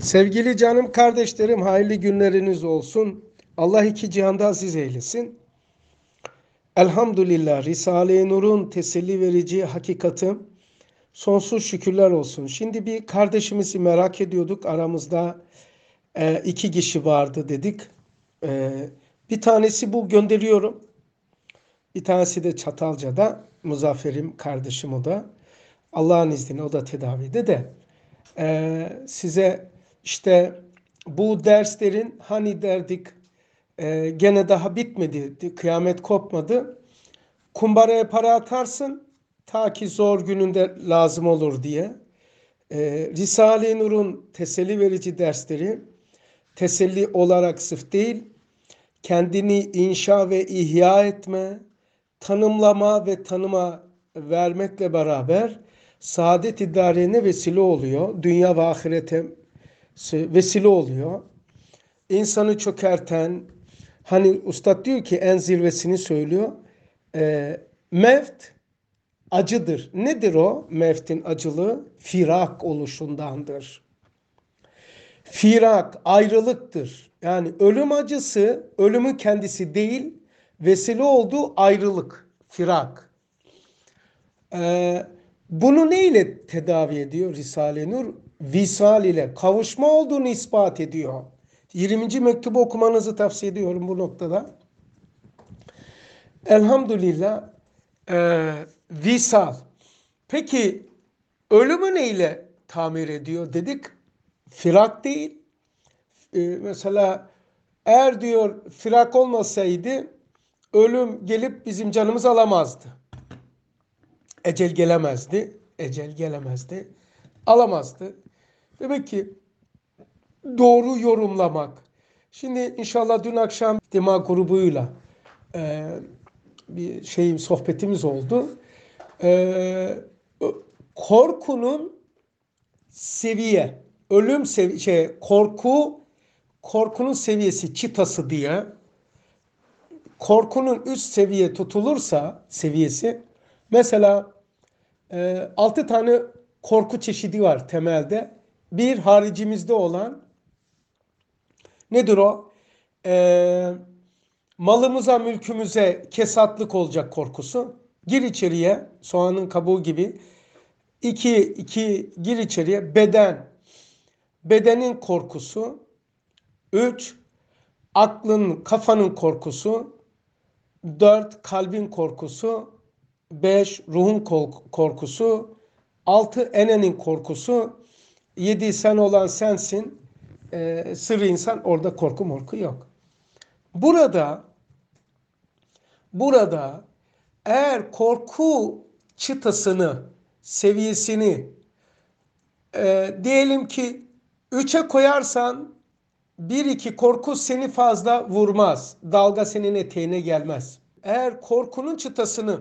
Sevgili canım kardeşlerim, hayırlı günleriniz olsun. Allah iki cihanda aziz eylesin. Elhamdülillah, Risale-i Nur'un teselli verici hakikati sonsuz şükürler olsun. Şimdi bir kardeşimizi merak ediyorduk. Aramızda iki kişi vardı dedik. Bir tanesi bu gönderiyorum. Bir tanesi de Çatalca'da. Muzaffer'im kardeşim o da. Allah'ın izniyle o da tedavide de. Size işte bu derslerin hani derdik gene daha bitmedi, kıyamet kopmadı. Kumbaraya para atarsın ta ki zor gününde lazım olur diye. Risale-i Nur'un teselli verici dersleri teselli olarak sırf değil, kendini inşa ve ihya etme, tanımlama ve tanıma vermekle beraber saadet-i darine vesile oluyor. Dünya ve ahirete vesile oluyor. İnsanı çökerten, hani Üstad diyor ki en zirvesini söylüyor. Mevt acıdır. Nedir o? Mevtin acılığı firak oluşundandır. Firak ayrılıktır. Yani ölüm acısı ölümün kendisi değil, vesile olduğu ayrılık, firak. Bunu neyle tedavi ediyor Risale-i Nur? Visal ile kavuşma olduğunu ispat ediyor. 20. mektubu okumanızı tavsiye ediyorum bu noktada. Elhamdülillah visal. Peki ölümü neyle tamir ediyor dedik? Firak değil. Mesela eğer diyor firak olmasaydı ölüm gelip bizim canımızı alamazdı. Ecel gelemezdi. Ecel gelemezdi. Alamazdı. Demek ki doğru yorumlamak. Şimdi inşallah dün akşam Dima grubuyla bir sohbetimiz oldu. Korkunun seviye, ölüm korkunun seviyesi çıtası diye, korkunun üst seviye tutulursa seviyesi, mesela 6 tane korku çeşidi var temelde. Bir haricimizde olan nedir o? Malımıza, mülkümüze kesatlık olacak korkusu. Gir içeriye, soğanın kabuğu gibi. İki, gir içeriye. Bedenin korkusu. 3, kafanın korkusu. 4, kalbin korkusu. 5, ruhun korkusu. 6, enenin korkusu. 7, sen olan sensin. Sırrı insan, orada korku morku yok. Burada eğer korku çıtasını, seviyesini diyelim ki 3'e koyarsan 1-2 korku seni fazla vurmaz. Dalga senin eteğine gelmez. Eğer korkunun çıtasını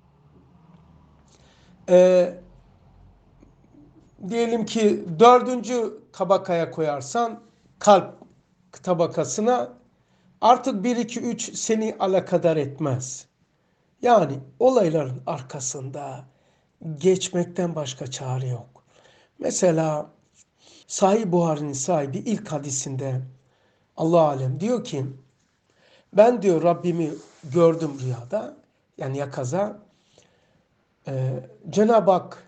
diyelim ki 4. tabakaya koyarsan kalp tabakasına artık 1-2-3 seni alakadar etmez. Yani olayların arkasında geçmekten başka çare yok. Mesela Sahih Buhari'nin sahibi ilk hadisinde Allah alem diyor ki ben diyor Rabbimi gördüm rüyada, yani yakaza. Cenab-ı Hak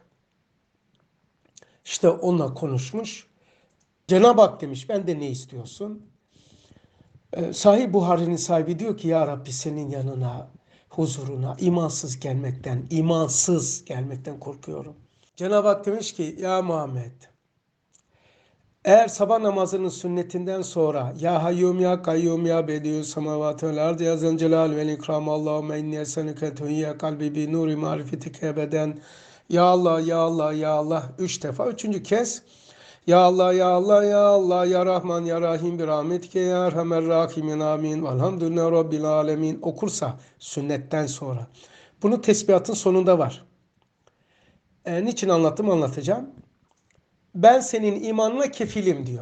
işte onunla konuşmuş. Cenab-ı Hak demiş ben de ne istiyorsun? Sahih Buhari'nin sahibi diyor ki ya Rabbi senin yanına, huzuruna imansız gelmekten korkuyorum. Cenab-ı Hak demiş ki ya Muhammed, eğer sabah namazının sünnetinden sonra ya Hayyum ya Kayyum ya Bediü semavatü vel ardı ya Zelcelal vel ikram Allahümme inni esenike tuhiyye kalbi bi nuri marifetike ebeden ya Allah ya Allah ya Allah 3 defa. 3. kez ya Allah ya Allah ya Allah ya Rahman ya Rahim bir rahmetike ya Erhamer Rahimin amin velhamdülillah Rabbil alemin okursa sünnetten sonra. Bunu tesbihatın sonunda var. Niçin anlatacağım. Ben senin imanına kefilim diyor.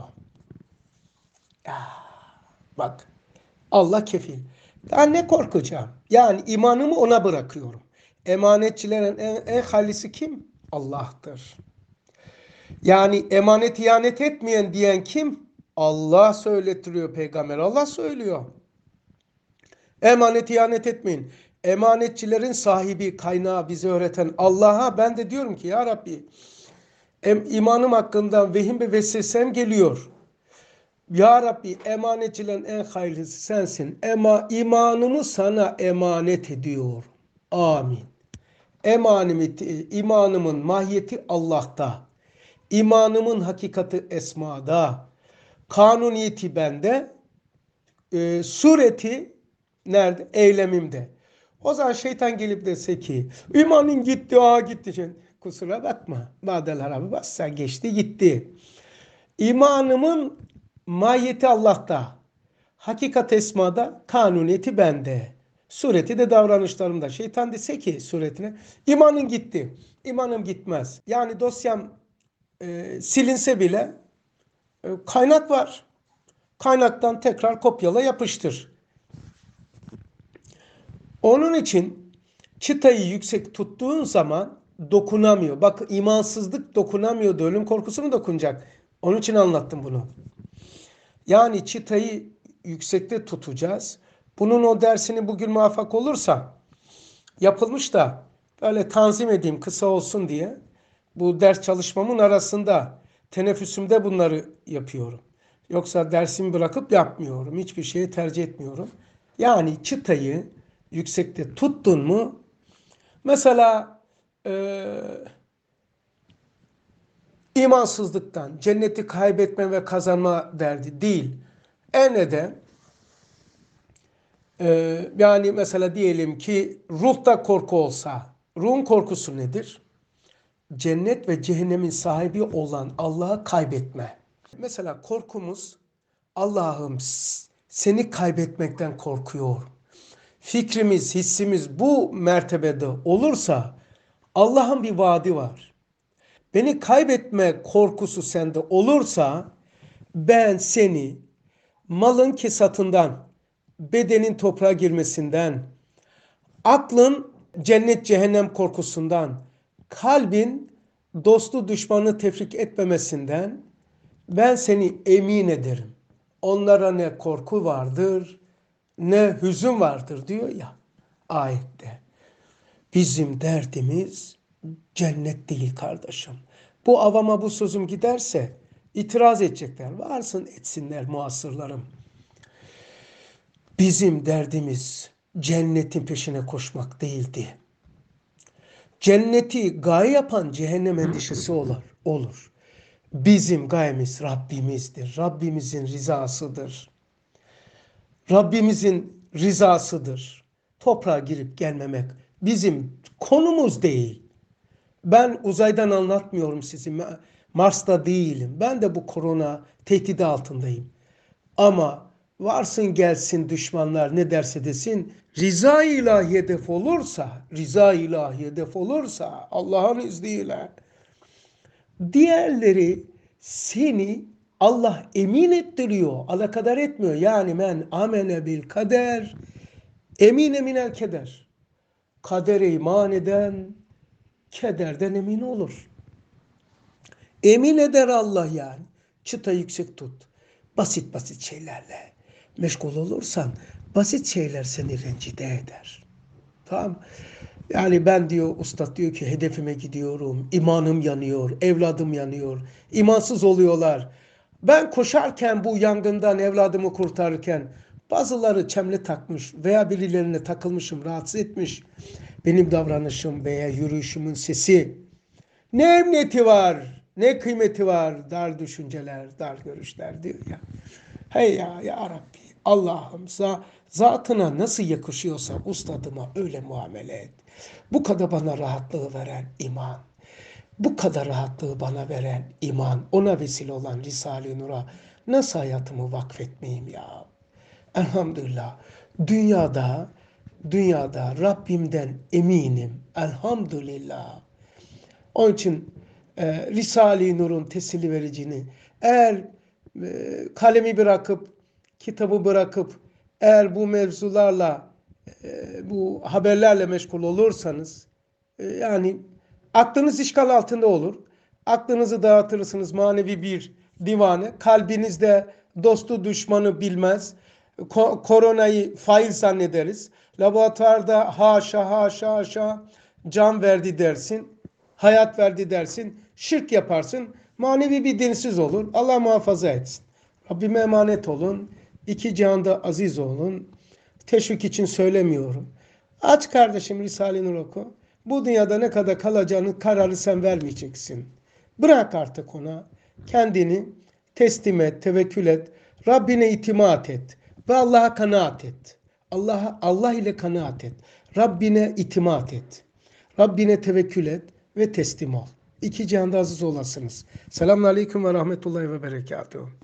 Bak Allah kefil. Daha ne korkacağım? Yani imanımı ona bırakıyorum. Emanetçilerin en halisi kim? Allah'tır. Yani emanet ihanet etmeyen diyen kim? Allah söylettiriyor, peygamber Allah söylüyor. Emanet ihanet etmeyin. Emanetçilerin sahibi, kaynağı, bize öğreten Allah'a ben de diyorum ki ya Rabbi, imanım hakkında vehim ve vesvesem geliyor. Ya Rabbi, emanetçilerin en hayırlısı sensin. İmanımı sana emanet ediyor. Amin. İmanımın mahiyeti Allah'ta. İmanımın hakikati esmada. Kanuniyeti bende. Sureti nerede? Eylemimde. O zaman şeytan gelip dese ki imanın gitti, gitti. Kusura bakma. Badel harabı bassa geçti gitti. İmanımın mahiyeti Allah'ta. Hakikat esmada, kanuniyeti bende. Sureti de davranışlarımda. Şeytan dese ki suretine imanın gitti. İmanım gitmez. Yani dosyam silinse bile kaynak var. Kaynaktan tekrar kopyala yapıştır. Onun için çıtayı yüksek tuttuğun zaman dokunamıyor. Bak imansızlık dokunamıyordu. Ölüm korkusu mu dokunacak? Onun için anlattım bunu. Yani çıtayı yüksekte tutacağız. Bunun o dersini bugün muvaffak olursa yapılmış da böyle tanzim edeyim kısa olsun diye bu ders çalışmamın arasında teneffüsümde bunları yapıyorum. Yoksa dersimi bırakıp yapmıyorum. Hiçbir şeyi tercih etmiyorum. Yani çıtayı yüksekte tuttun mu mesela imansızlıktan cenneti kaybetme ve kazanma derdi değil. De yani mesela diyelim ki ruhta korku olsa, ruhun korkusu nedir? Cennet ve cehennemin sahibi olan Allah'ı kaybetme. Mesela korkumuz Allah'ım seni kaybetmekten korkuyor. Fikrimiz, hissimiz bu mertebede olursa Allah'ın bir vaadi var. Beni kaybetme korkusu sende olursa ben seni malın kesatından, bedenin toprağa girmesinden, aklın cennet cehennem korkusundan, kalbin dostu düşmanı tefrik etmemesinden ben seni emin ederim. Onlara ne korku vardır, ne hüzün vardır diyor ya ayette. Bizim derdimiz cennet değil kardeşim. Bu avama bu sözüm giderse itiraz edecekler. Varsın etsinler muasırlarım. Bizim derdimiz cennetin peşine koşmak değildi. Cenneti gaye yapan cehennem endişesi olur. Bizim gayemiz Rabbimizdir. Rabbimizin rızasıdır. Rabbimizin rızasıdır. Toprağa girip gelmemek bizim konumuz değil. Ben uzaydan anlatmıyorum sizi. Mars'ta değilim. Ben de bu korona tehdidi altındayım. Ama varsın gelsin düşmanlar ne derse desin, rıza ilahi hedef olursa Allah'ın izniyle diğerleri seni Allah emin ettiriyor, alakadar etmiyor. Yani men amene bil kader, emine minel keder. Kadere iman eden kederden emin olur. Emin eder Allah yani. Çıta yüksek tut. Basit basit şeylerle meşgul olursan basit şeyler seni rencide eder. Tamam. Yani ben diyor ustad diyor ki hedefime gidiyorum. İmanım yanıyor. Evladım yanıyor. İmansız oluyorlar. Ben koşarken bu yangından evladımı kurtarırken bazıları çemle takmış veya birilerine takılmışım, rahatsız etmiş. Benim davranışım veya yürüyüşümün sesi ne emniyeti var, ne kıymeti var, dar düşünceler, dar görüşler diyor ya. Hey ya Rabbi, Allah'ım zatına nasıl yakışıyorsa ustadıma öyle muamele et. Bu kadar bana rahatlığı veren iman, bu kadar rahatlığı bana veren iman, ona vesile olan Risale-i Nur'a nasıl hayatımı vakfetmeyeyim ya? Elhamdülillah, dünyada Rabbimden eminim, elhamdülillah. Onun için Risale-i Nur'un teselli vericini eğer kalemi bırakıp, kitabı bırakıp eğer bu mevzularla, bu haberlerle meşgul olursanız yani aklınız işgal altında olur. Aklınızı dağıtırsınız manevi bir divane. Kalbinizde dostu düşmanı bilmez. Koronayı faiz zannederiz. Laboratuvarda haşa haşa haşa can verdi dersin. Hayat verdi dersin. Şirk yaparsın. Manevi bir dinsiz olur. Allah muhafaza etsin. Rabbime emanet olun. İki cihanda aziz olun. Teşvik için söylemiyorum. Aç kardeşim Risale-i Nur oku. Bu dünyada ne kadar kalacağını kararı sen vermeyeceksin. Bırak artık ona. Kendini teslim et, tevekkül et. Rabbine itimat et. Ve Allah'a kanaat et. Allah ile kanaat et. Rabbine itimat et. Rabbine tevekkül et ve teslim ol. İki cihanda aziz olasınız. Selamun Aleyküm ve Rahmetullahi ve Berekatuhu.